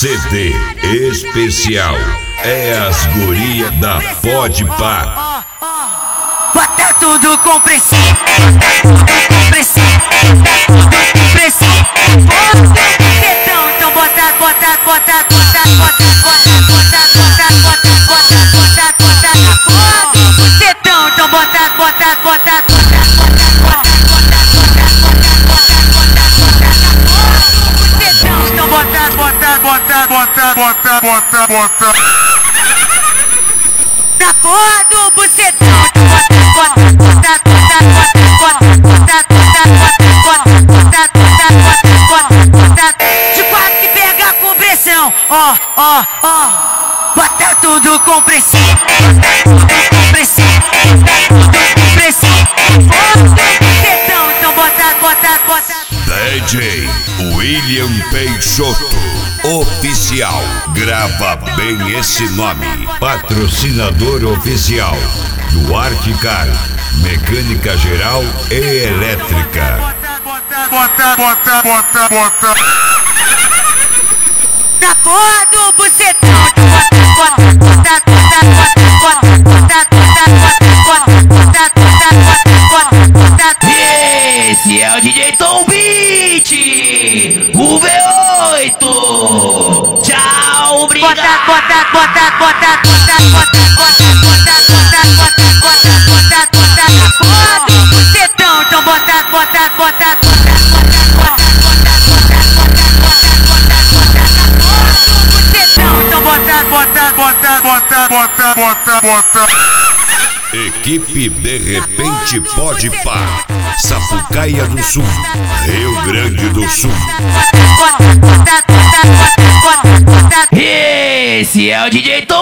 CD especial é as guria da Pode Pá. Bota tudo com pressão, pressão, pressão. Então bota, bota, bota, bota, bota, bota, bota, bota, bota, bota, bota, bota na porra do bucetão. Então bota, bota, bota, bota, bota, bota, então bota, bota, bota, bota, bota, bota, bota na porra do bucetão. Bota, bota, bota, bota, bota, bota, bota, bota, bota, de quatro que pega com pressão. Ó, ó, ó, bota tudo com pressão, pressão, pressão. Bucetão, então bota, bota, bota. DJ William Peixoto Oficial. Grava bem esse nome. Patrocinador oficial do Articar, mecânica geral e elétrica. Bota, bota, bota, bota, bota na porra do bucetão. Bota, bota, bota, bota, bota, bota, bota, bota, bota, bota. Esse é o DJ Tom Beat, o V8. Tchau, obrigado. Bota, bota, bota, bota, bota, bota, bota, bota, bota, bota, bota, bota na porra do bucetão. Então bota, bota, bota, bota, bota, bota, bota, bota, bota, bota, bota. Equipe De Repente Pode Pá, Sapucaia do Sul, Rio Grande do Sul. Esse é o DJ Tom